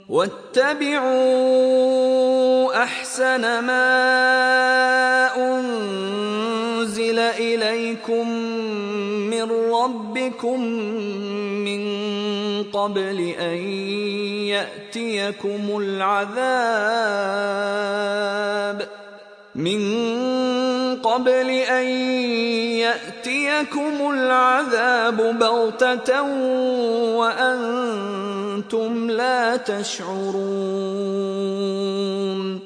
واتبعوا أحسن ما أنزل إليكم من ربكم من قبل أن يأتيكم العذاب بغتة وأنتم لا تشعرون